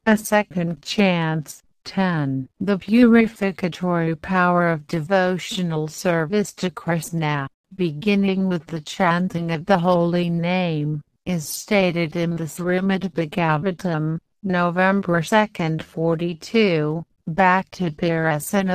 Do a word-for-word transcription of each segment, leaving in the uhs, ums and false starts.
A second chance. ten. The purificatory power of devotional service to Krishna, beginning with the chanting of the holy name, is stated in the Srimad Bhagavatam, November second forty-two, Bhakti Pirasana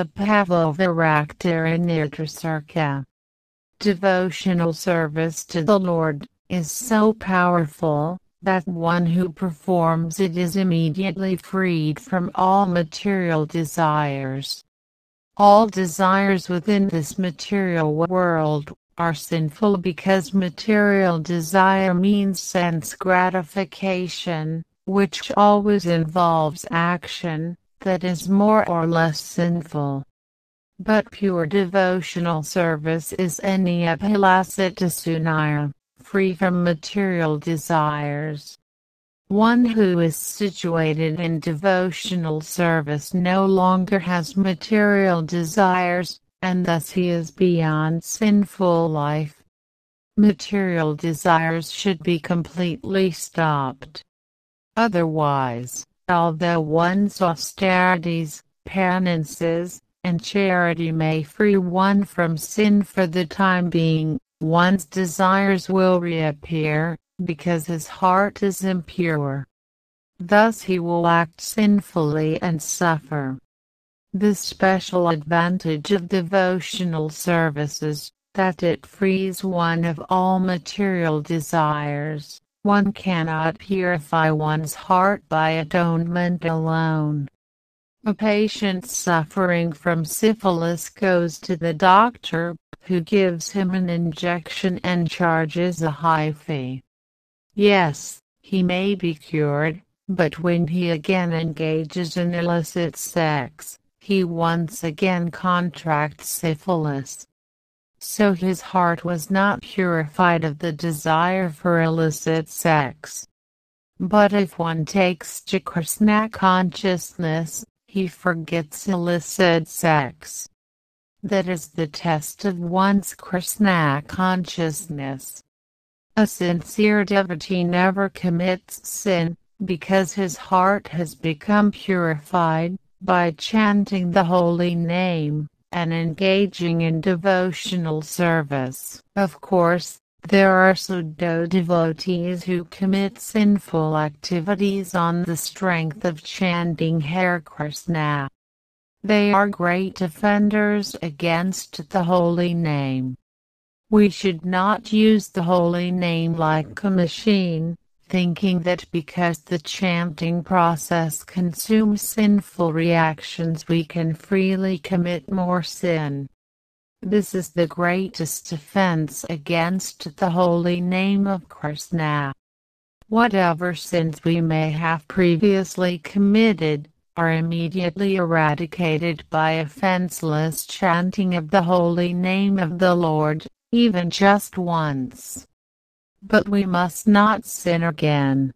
Bhavaviraktaranirtrasarka. Devotional service to the Lord is so powerful that one who performs it is immediately freed from all material desires. All desires within this material world are sinful because material desire means sense gratification, which always involves action that is more or less sinful. But pure devotional service is aniyaphilasita sunaya, free from material desires. One who is situated in devotional service no longer has material desires, and thus he is beyond sinful life. Material desires should be completely stopped. Otherwise, although one's austerities, penances, and charity may free one from sin for the time being, one's desires will reappear, because his heart is impure. Thus he will act sinfully and suffer. The special advantage of devotional service is that it frees one of all material desires. One cannot purify one's heart by atonement alone. A patient suffering from syphilis goes to the doctor, who gives him an injection and charges a high fee. Yes, he may be cured, but when he again engages in illicit sex, he once again contracts syphilis. So his heart was not purified of the desire for illicit sex. But if one takes to Krishna consciousness, he forgets illicit sex. That is the test of one's Krishna consciousness. A sincere devotee never commits sin, because his heart has become purified by chanting the holy name and engaging in devotional service. Of course, there are pseudo devotees who commit sinful activities on the strength of chanting Hare Krishna. They are great offenders against the holy name. We should not use the holy name like a machine, thinking that because the chanting process consumes sinful reactions we can freely commit more sin. This is the greatest offense against the holy name of Krishna. Whatever sins we may have previously committed are immediately eradicated by offenseless chanting of the holy name of the Lord, even just once. But we must not sin again.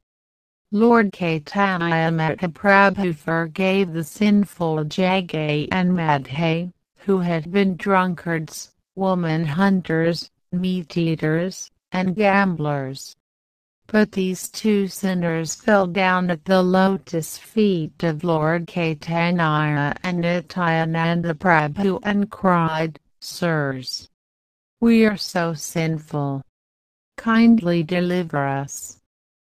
Lord Caitanya Mahaprabhu forgave the sinful Jagai and Madhe, who had been drunkards, woman hunters, meat-eaters, and gamblers. But these two sinners fell down at the lotus feet of Lord Caitanya and Nityananda Prabhu and cried, "Sirs, we are so sinful. Kindly deliver us."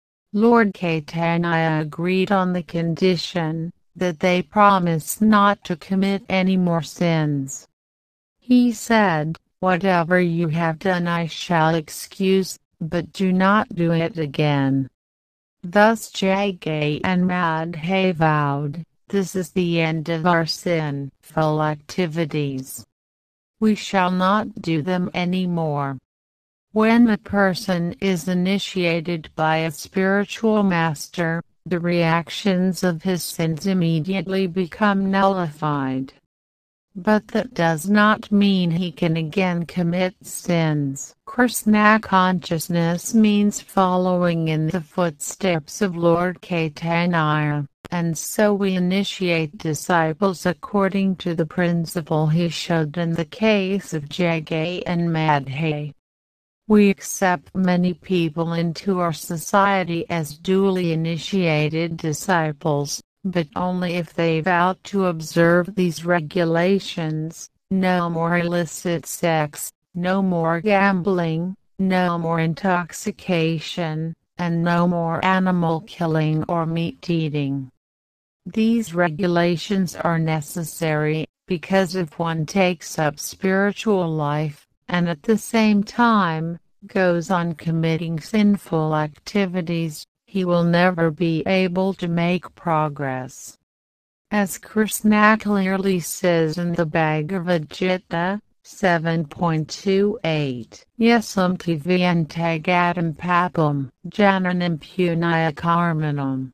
Lord Caitanya agreed on the condition that they promise not to commit any more sins. He said, "Whatever you have done I shall excuse, but do not do it again." Thus Jagai and Madhe vowed, "This is the end of our sinful activities. We shall not do them any more." When a person is initiated by a spiritual master, the reactions of his sins immediately become nullified. But that does not mean he can again commit sins. Krishna consciousness means following in the footsteps of Lord Caitanya, and so we initiate disciples according to the principle he showed in the case of Jagai and Madhe. We accept many people into our society as duly initiated disciples, but only if they vow to observe these regulations: no more illicit sex, no more gambling, no more intoxication, and no more animal killing or meat eating. These regulations are necessary, because if one takes up spiritual life, and at the same time, goes on committing sinful activities, he will never be able to make progress. As Krishna clearly says in the Bhagavad Gita seven point two eight, Yasam tivyantagatam papam, jananam punaya karmanam,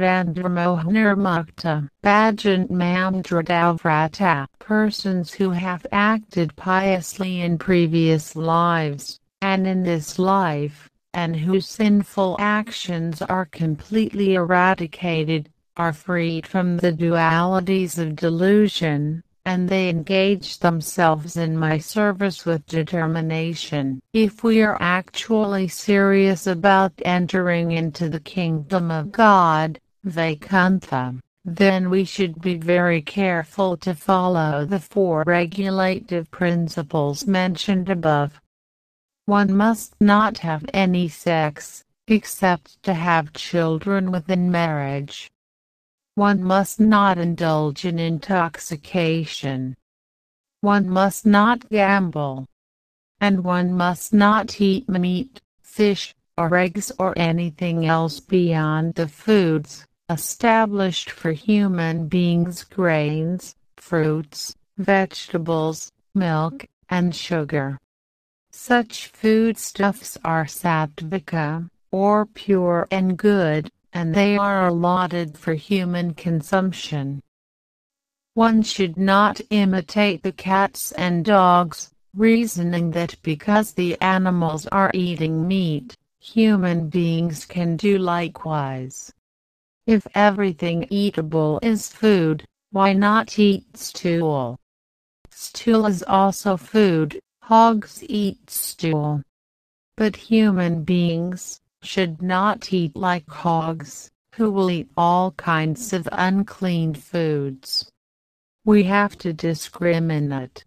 tadvandramohanirmukta, bhajant mamdradavrata. Persons who have acted piously in previous lives, and in this life, and whose sinful actions are completely eradicated, are freed from the dualities of delusion, and they engage themselves in my service with determination. If we are actually serious about entering into the kingdom of God, Vaikuntha, then we should be very careful to follow the four regulative principles mentioned above. One must not have any sex, except to have children within marriage. One must not indulge in intoxication. One must not gamble. And one must not eat meat, fish, or eggs or anything else beyond the foods established for human beings: grains, fruits, vegetables, milk, and sugar. Such foodstuffs are sattvika, or pure and good, and they are allotted for human consumption. One should not imitate the cats and dogs, reasoning that because the animals are eating meat, human beings can do likewise. If everything eatable is food, why not eat stool? Stool is also food. Hogs eat stool. But human beings should not eat like hogs, who will eat all kinds of unclean foods. We have to discriminate.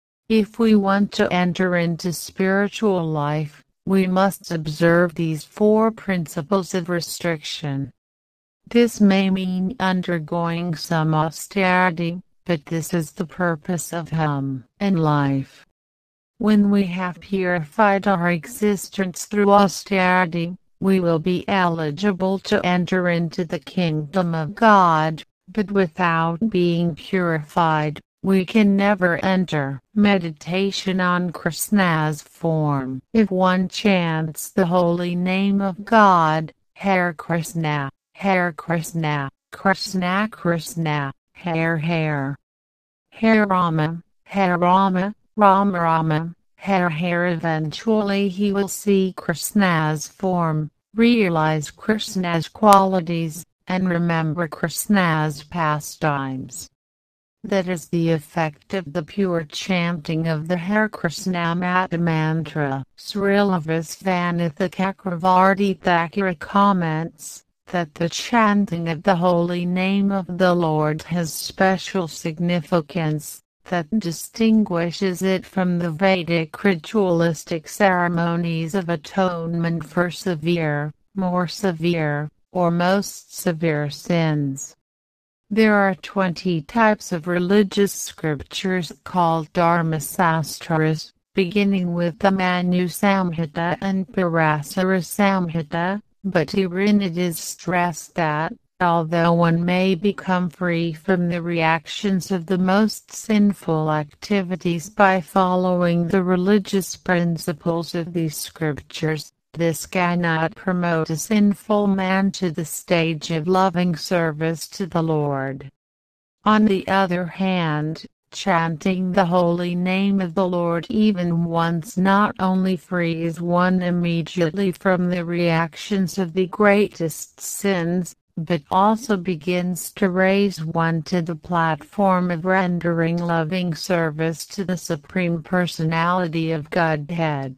If we want to enter into spiritual life, we must observe these four principles of restriction. This may mean undergoing some austerity, but this is the purpose of hum and life. When we have purified our existence through austerity, we will be eligible to enter into the kingdom of God, but without being purified, we can never enter. Meditation on Krishna's form. If one chants the holy name of God, Hare Krishna, Hare Krishna, Krishna Krishna, Hare Hare, Hare Rama, Hare Rama, Rama Rama, Hare Hare, eventually he will see Krishna's form, realize Krishna's qualities, and remember Krishna's pastimes. That is the effect of the pure chanting of the Hare Krishna Mata mantra. Srila Visvanatha Chakravarti Thakura comments that the chanting of the holy name of the Lord has special significance that distinguishes it from the Vedic ritualistic ceremonies of atonement for severe, more severe, or most severe sins. There are twenty types of religious scriptures called Dharmasastras, beginning with the Manu Samhita and Parasara Samhita, but herein it is stressed that, although one may become free from the reactions of the most sinful activities by following the religious principles of these scriptures, this cannot promote a sinful man to the stage of loving service to the Lord. On the other hand, chanting the holy name of the Lord even once not only frees one immediately from the reactions of the greatest sins, but also begins to raise one to the platform of rendering loving service to the Supreme Personality of Godhead.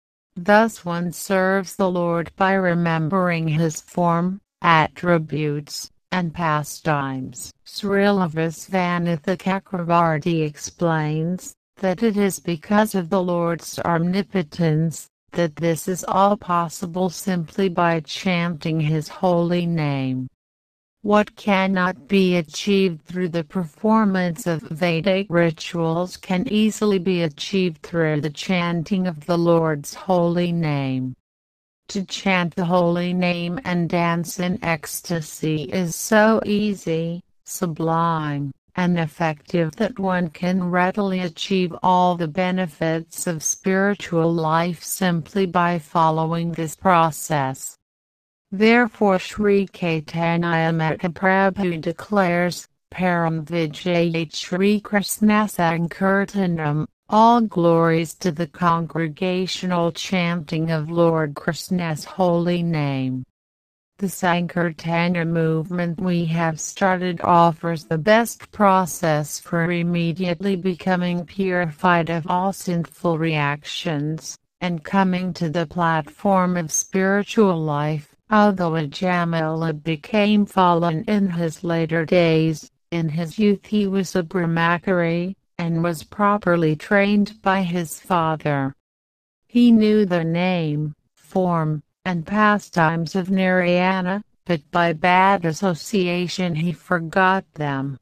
Thus one serves the Lord by remembering His form, attributes, and pastimes. Srila Visvanatha Chakravarti explains that it is because of the Lord's omnipotence that this is all possible simply by chanting His holy name. What cannot be achieved through the performance of Vedic rituals can easily be achieved through the chanting of the Lord's holy name. To chant the holy name and dance in ecstasy is so easy, sublime, and effective that one can readily achieve all the benefits of spiritual life simply by following this process. Therefore Sri Caitanya Mahaprabhu declares, Param Vijayate Sri Krishna Sankirtanam, all glories to the congregational chanting of Lord Krishna's holy name. The Sankirtana movement we have started offers the best process for immediately becoming purified of all sinful reactions, and coming to the platform of spiritual life. Although Ajamila became fallen in his later days, in his youth he was a brahmachari, and was properly trained by his father. He knew the name, form, and pastimes of Narayana, but by bad association he forgot them.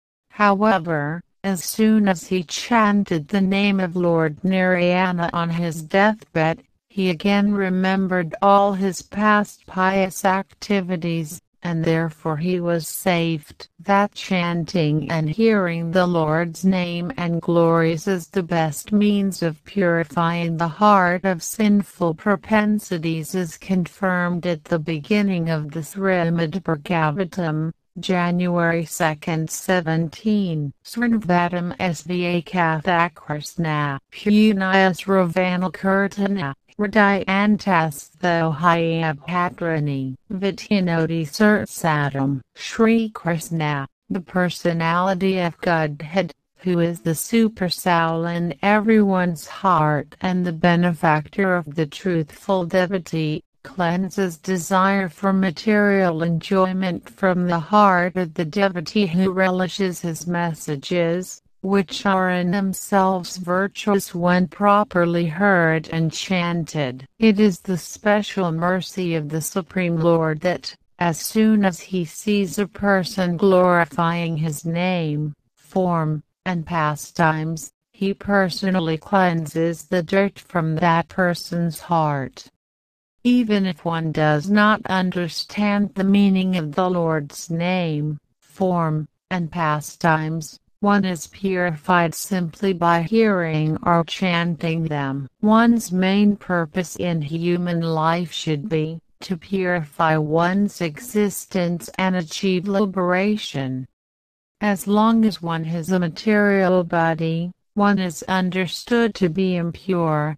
However, as soon as he chanted the name of Lord Narayana on his deathbed, he again remembered all his past pious activities, and therefore he was saved. That chanting and hearing the Lord's name and glories is the best means of purifying the heart of sinful propensities is confirmed at the beginning of the Srimad Bhagavatam, January second seventeen. Srinvatam Sva Katha Krishna Punaya Sravana Kirtana Hridayantas Thohayabhadrani Vityanoti Sirsatam. Shri Krishna, the personality of Godhead, who is the super soul in everyone's heart and the benefactor of the truthful devotee, cleanses desire for material enjoyment from the heart of the devotee who relishes his messages, which are in themselves virtuous when properly heard and chanted. It is the special mercy of the Supreme Lord that, as soon as he sees a person glorifying his name, form, and pastimes, he personally cleanses the dirt from that person's heart. Even if one does not understand the meaning of the Lord's name, form, and pastimes, one is purified simply by hearing or chanting them. One's main purpose in human life should be to purify one's existence and achieve liberation. As long as one has a material body, one is understood to be impure.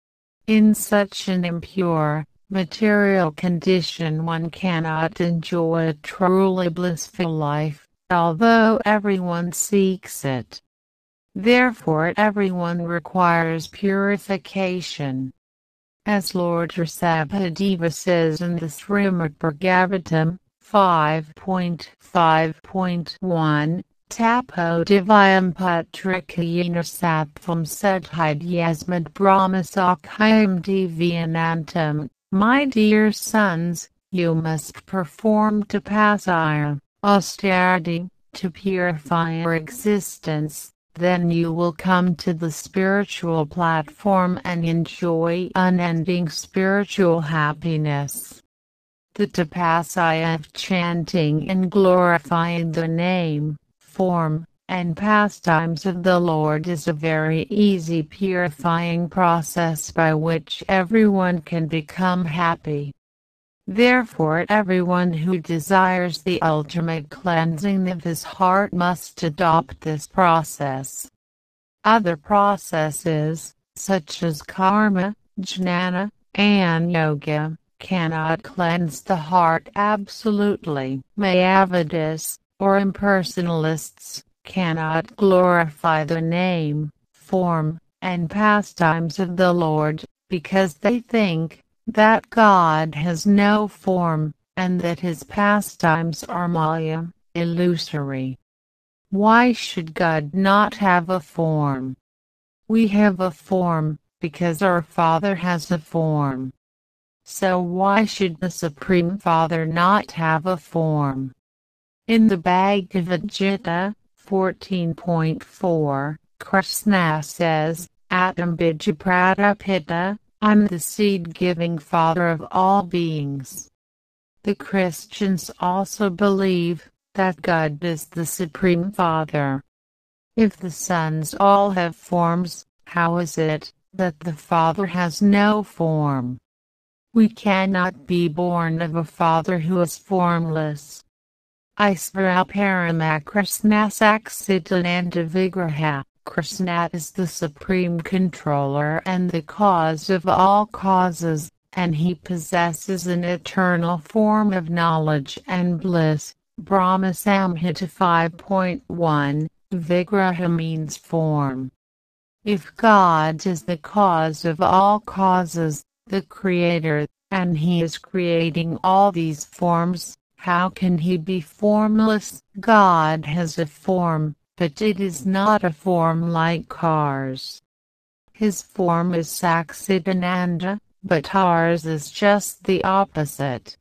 In such an impure, material condition one cannot enjoy a truly blissful life, although everyone seeks it. Therefore everyone requires purification. As Lord Risabhadeva says in the Srimad Bhagavatam, five point five point one, Tapo Divayam Patrikayana Sattvam Sadhidyasmad Brahmasakhayam Divyanantam. My dear sons, you must perform tapasya, austerity, to purify your existence, then you will come to the spiritual platform and enjoy unending spiritual happiness. The tapasya of chanting and glorifying the name, form, and pastimes of the Lord is a very easy purifying process by which everyone can become happy. Therefore everyone who desires the ultimate cleansing of his heart must adopt this process. Other processes, such as karma, jnana, and yoga, cannot cleanse the heart absolutely. Mayavadis, or impersonalists, cannot glorify the name, form, and pastimes of the Lord, because they think that God has no form, and that his pastimes are maya, illusory. Why should God not have a form? We have a form, because our Father has a form. So why should the Supreme Father not have a form? In the Bhagavad Gita, fourteen point four, Krishna says, Atam bija pratapita, I'm the seed-giving Father of all beings. The Christians also believe that God is the Supreme Father. If the sons all have forms, how is it that the Father has no form? We cannot be born of a Father who is formless. Isvara Parama Krishna Saksitananda Vigraha. Krishna is the Supreme Controller and the cause of all causes, and he possesses an eternal form of knowledge and bliss. Brahma Samhita five point one, Vigraha means form. If God is the cause of all causes, the Creator, and he is creating all these forms, how can he be formless? God has a form, but it is not a form like cars. His form is Saksidananda, but ours is just the opposite.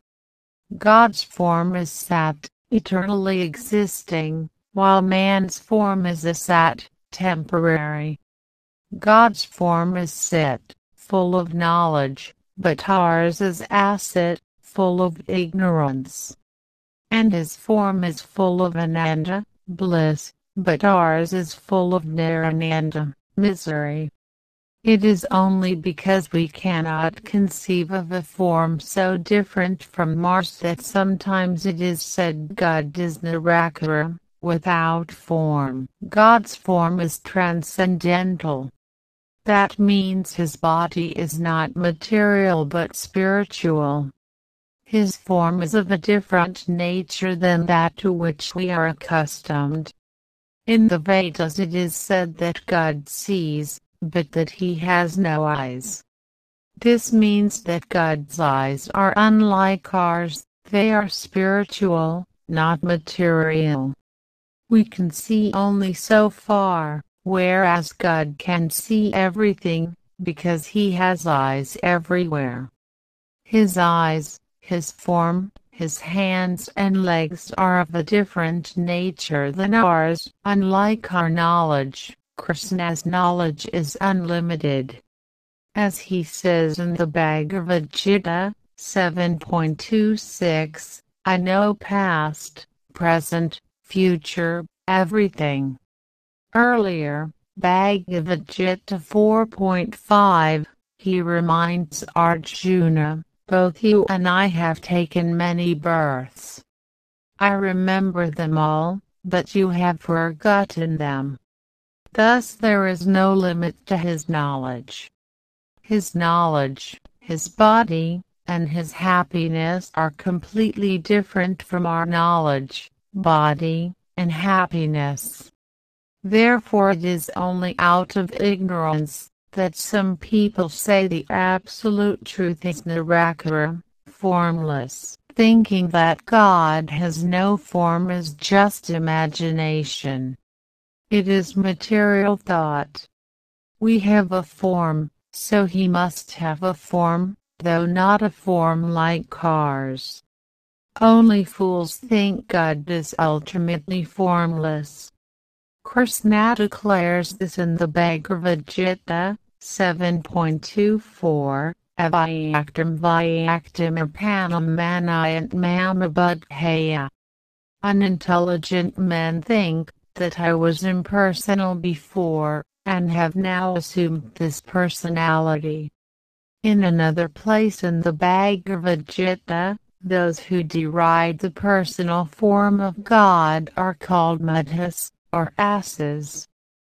God's form is Sat, eternally existing, while man's form is Asat, temporary. God's form is Sit, full of knowledge, but ours is Asat, full of ignorance. And his form is full of Ananda, bliss, but ours is full of Nirananda, misery. It is only because we cannot conceive of a form so different from ours that sometimes it is said God is Nirakara, without form. God's form is transcendental. That means his body is not material but spiritual. His form is of a different nature than that to which we are accustomed. In the Vedas it is said that God sees, but that he has no eyes. This means that God's eyes are unlike ours, they are spiritual, not material. We can see only so far, whereas God can see everything, because he has eyes everywhere. His eyes, his form, his hands and legs are of a different nature than ours. Unlike our knowledge, Krishna's knowledge is unlimited. As he says in the Bhagavad Gita, seven point two six, I know past, present, future, everything. Earlier, Bhagavad Gita four point five, he reminds Arjuna, both you and I have taken many births. I remember them all, but you have forgotten them. Thus there is no limit to his knowledge. His knowledge, his body, and his happiness are completely different from our knowledge, body, and happiness. Therefore it is only out of ignorance that some people say the absolute truth is Nirakara, formless. Thinking that God has no form is just imagination. It is material thought. We have a form, so he must have a form, though not a form like cars. Only fools think God is ultimately formless. Krishna declares this in the Bhagavad Gita, seven point two four, Avyaktam Vyaktam Apanam Manayant Mamabudhaya. Unintelligent men think that I was impersonal before, and have now assumed this personality. In another place in the Bhagavad Gita, those who deride the personal form of God are called mudhas, or asses.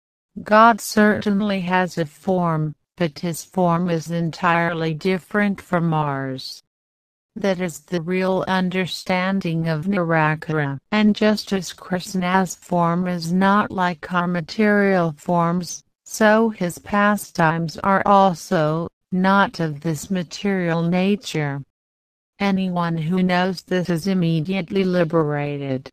God certainly has a form, but his form is entirely different from ours. That is the real understanding of Nirakara. And just as Krishna's form is not like our material forms, so his pastimes are also not of this material nature. Anyone who knows this is immediately liberated.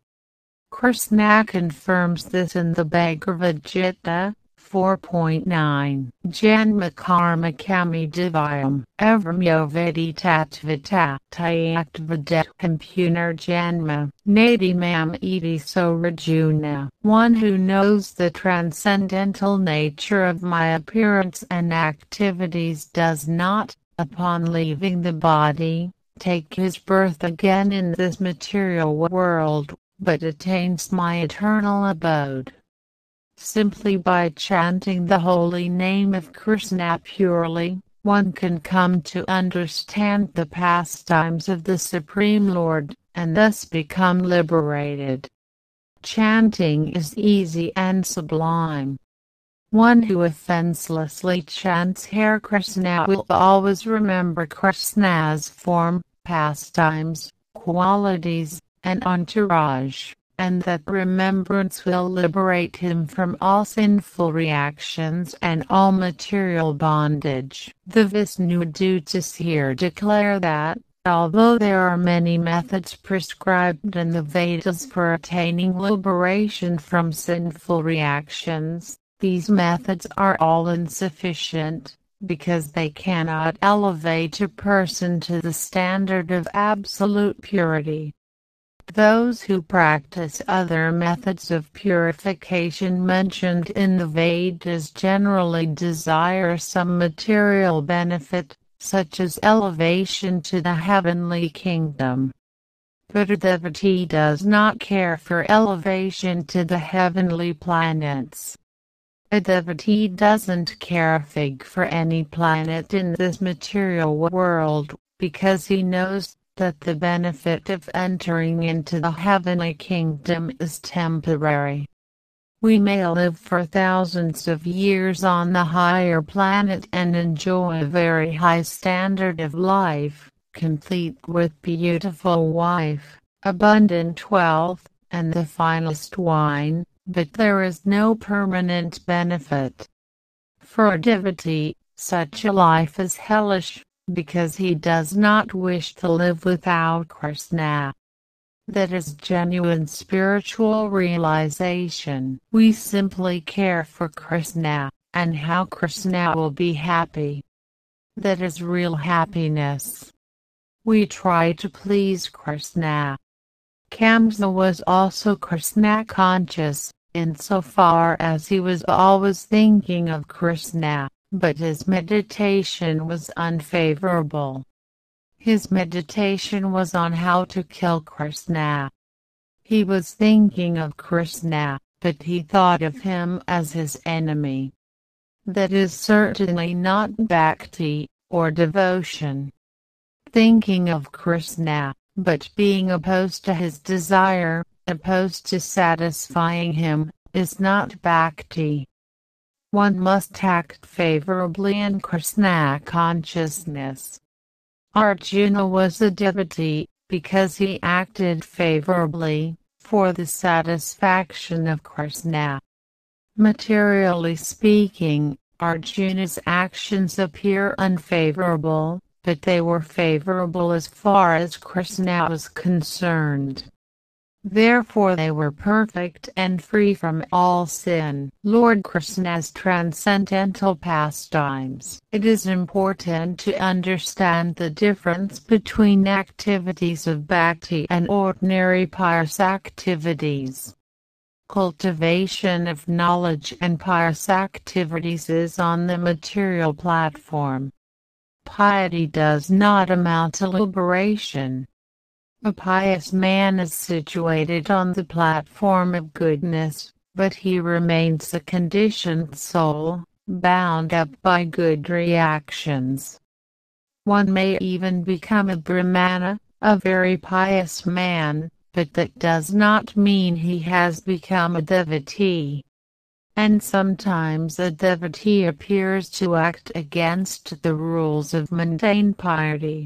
Krishna confirms this in the Bhagavad Gita four point nine. Janma karma kami divyam evramyo vedi tatvata tyaktvada compuner janma nadi mam iti so rajuna. One who knows the transcendental nature of my appearance and activities does not, upon leaving the body, take his birth again in this material world, but attains my eternal abode. Simply by chanting the holy name of Krishna purely, one can come to understand the pastimes of the Supreme Lord, and thus become liberated. Chanting is easy and sublime. One who offenselessly chants Hare Krishna will always remember Krishna's form, pastimes, qualities, and entourage, and that remembrance will liberate him from all sinful reactions and all material bondage. The Vishnu Dutas here declare that, although there are many methods prescribed in the Vedas for attaining liberation from sinful reactions, these methods are all insufficient, because they cannot elevate a person to the standard of absolute purity. Those who practice other methods of purification mentioned in the Vedas generally desire some material benefit, such as elevation to the heavenly kingdom. But a devotee does not care for elevation to the heavenly planets. A devotee doesn't care a fig for any planet in this material world, because he knows that the benefit of entering into the heavenly kingdom is temporary. We may live for thousands of years on the higher planet and enjoy a very high standard of life, complete with beautiful wife, abundant wealth, and the finest wine, but there is no permanent benefit. For a devotee, such a life is hellish, because he does not wish to live without Krishna. That is genuine spiritual realization. We simply care for Krishna, and how Krishna will be happy. That is real happiness. We try to please Krishna. Kamsa was also Krishna conscious, insofar as he was always thinking of Krishna. But his meditation was unfavorable. His meditation was on how to kill Krishna. He was thinking of Krishna, but he thought of him as his enemy. That is certainly not bhakti, or devotion. Thinking of Krishna, but being opposed to his desire, opposed to satisfying him, is not bhakti. One must act favorably in Krishna consciousness. Arjuna was a devotee, because he acted favorably, for the satisfaction of Krishna. Materially speaking, Arjuna's actions appear unfavorable, but they were favorable as far as Krishna was concerned. Therefore they were perfect and free from all sin. Lord Krishna's transcendental pastimes. It is important to understand the difference between activities of bhakti and ordinary pious activities. Cultivation of knowledge and pious activities is on the material platform. Piety does not amount to liberation. A pious man is situated on the platform of goodness, but he remains a conditioned soul, bound up by good reactions. One may even become a brahmana, a very pious man, but that does not mean he has become a devotee. And sometimes a devotee appears to act against the rules of mundane piety.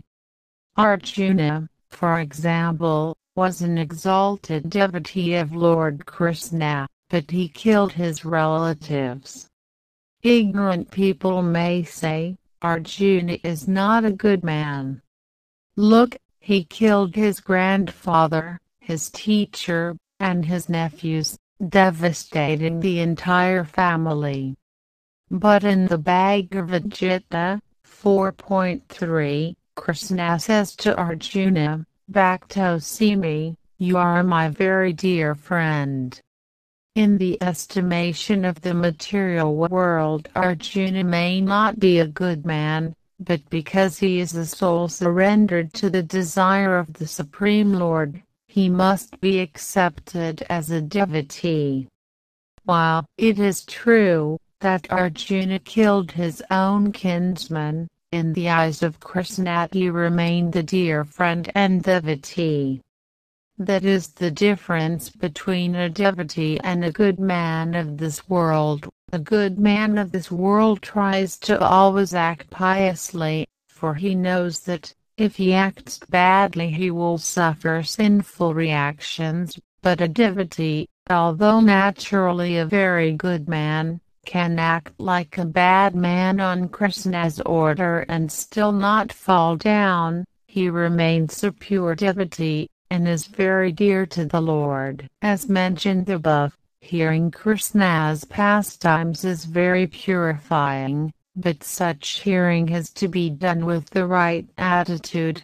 Arjuna, for example, was an exalted devotee of Lord Krishna, but he killed his relatives. Ignorant people may say, Arjuna is not a good man. Look, He killed his grandfather, his teacher, and his nephews, devastating the entire family. But in the Bhagavad Gita four point three, Krishna says to Arjuna, Bhaktosimi, you are my very dear friend. In the estimation of the material world, Arjuna may not be a good man, but because he is a soul surrendered to the desire of the Supreme Lord, he must be accepted as a devotee. While it is true that Arjuna killed his own kinsman, in the eyes of Krishna he remained a dear friend and devotee. That is the difference between a devotee and a good man of this world. A good man of this world tries to always act piously, for he knows that, if he acts badly he will suffer sinful reactions, but a devotee, although naturally a very good man, can act like a bad man on Krishna's order and still not fall down. He remains a pure devotee, and is very dear to the Lord. As mentioned above, hearing Krishna's pastimes is very purifying, but such hearing has to be done with the right attitude.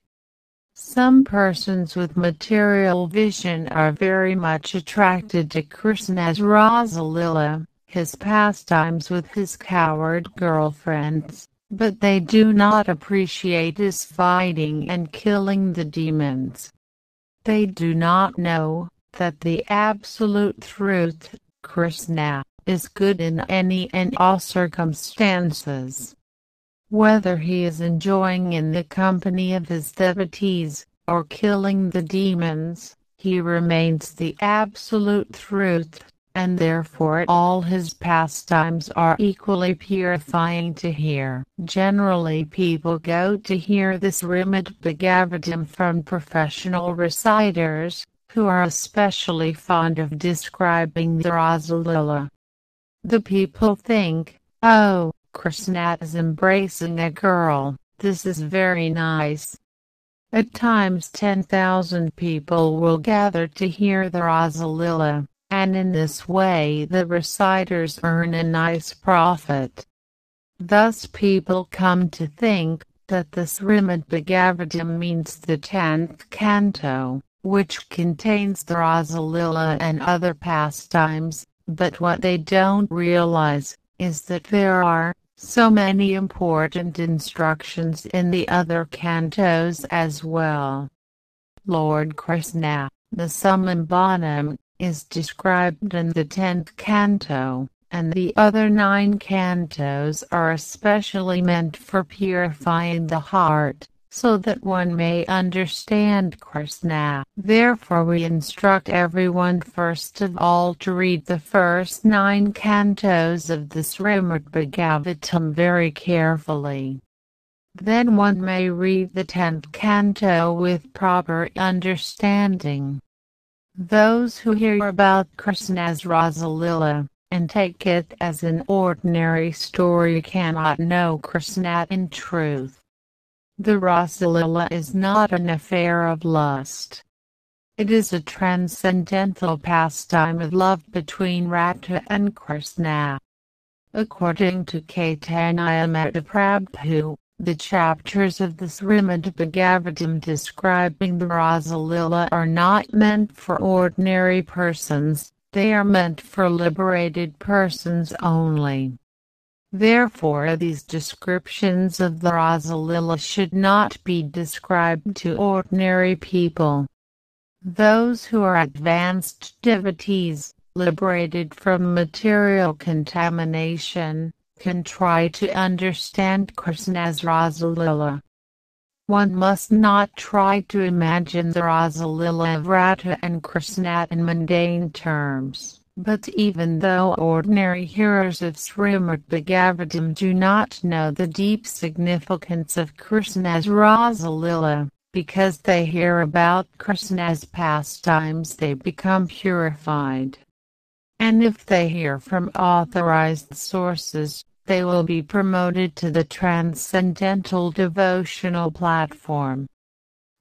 Some persons with material vision are very much attracted to Krishna's Rasalila, his pastimes with his coward girlfriends, but they do not appreciate his fighting and killing the demons. They do not know that the absolute truth, Krishna, is good in any and all circumstances. Whether he is enjoying in the company of his devotees, or killing the demons, he remains the absolute truth, and therefore all his pastimes are equally purifying to hear. Generally people go to hear this Srimad Bhagavatam from professional reciters, who are especially fond of describing the Rasalila. The people think, oh, Krishna is embracing a girl, this is very nice. At times ten thousand people will gather to hear the Rasalila, and in this way the reciters earn a nice profit. Thus people come to think that the Srimad Bhagavatam means the tenth canto, which contains the Rasalila and other pastimes, but what they don't realize is that there are so many important instructions in the other cantos as well. Lord Krishna, the summum bonum, is described in the tenth canto, and the other nine cantos are especially meant for purifying the heart, so that one may understand Krishna. Therefore we instruct everyone first of all to read the first nine cantos of the Srimad Bhagavatam very carefully. Then one may read the tenth canto with proper understanding. Those who hear about Krishna's Rasalila, and take it as an ordinary story cannot know Krishna in truth. The Rasalila is not an affair of lust. It is a transcendental pastime of love between Radha and Krishna. According to Caitanya Mahaprabhu, the chapters of the Srimad Bhagavatam describing the Rasalila are not meant for ordinary persons, they are meant for liberated persons only. Therefore these descriptions of the Rasalila should not be described to ordinary people. Those who are advanced devotees, liberated from material contamination, can try to understand Krishna's Rasalila. One must not try to imagine the Rasalila of Radha and Krishna in mundane terms. But even though ordinary hearers of Srimad Bhagavatam do not know the deep significance of Krishna's Rasalila, because they hear about Krishna's pastimes they become purified. And if they hear from authorized sources, they will be promoted to the transcendental devotional platform.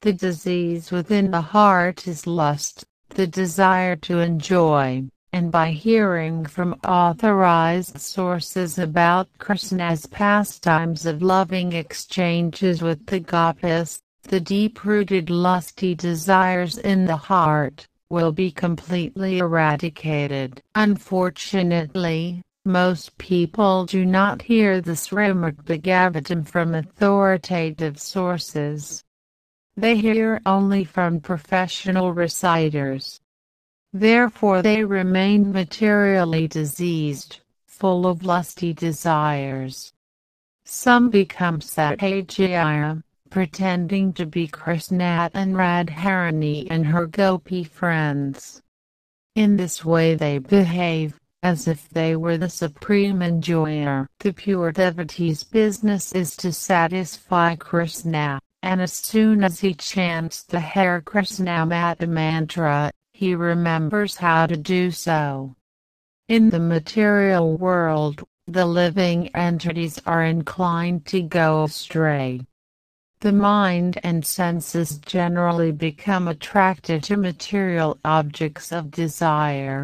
The disease within the heart is lust, the desire to enjoy, and by hearing from authorized sources about Krishna's pastimes of loving exchanges with the gopis, the deep-rooted lusty desires in the heart will be completely eradicated. Unfortunately, most people do not hear the Srimad Bhagavatam from authoritative sources. They hear only from professional reciters. Therefore they remain materially diseased, full of lusty desires. Some become Satyajaya, pretending to be Krishna and Radharani and her gopi friends. In this way they behave as if they were the supreme enjoyer. The pure devotee's business is to satisfy Krishna, and as soon as he chants the Hare Krishna Mata mantra, he remembers how to do so. In the material world, the living entities are inclined to go astray. The mind and senses generally become attracted to material objects of desire.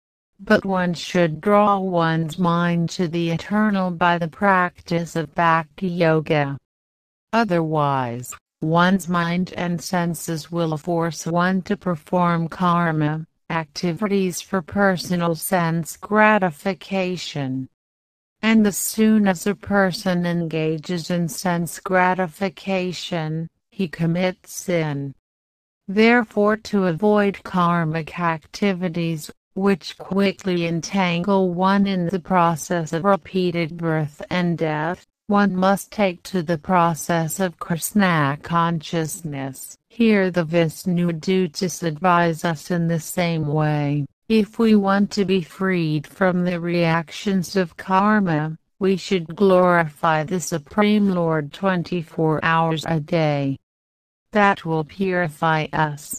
But one should draw one's mind to the eternal by the practice of Bhakti Yoga. Otherwise, one's mind and senses will force one to perform karma, activities for personal sense gratification. And as soon as a person engages in sense gratification, he commits sin. Therefore, to avoid karmic activities, which quickly entangle one in the process of repeated birth and death, one must take to the process of Krishna consciousness. Here the Vishnu Dutas advise us in the same way. If we want to be freed from the reactions of karma, we should glorify the Supreme Lord twenty-four hours a day. That will purify us.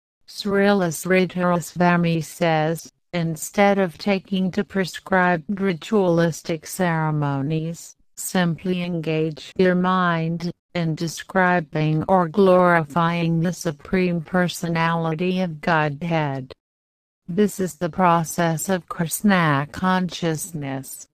Srila Sridhar Swami says, instead of taking to prescribed ritualistic ceremonies, simply engage your mind in describing or glorifying the Supreme Personality of Godhead. This is the process of Krishna consciousness.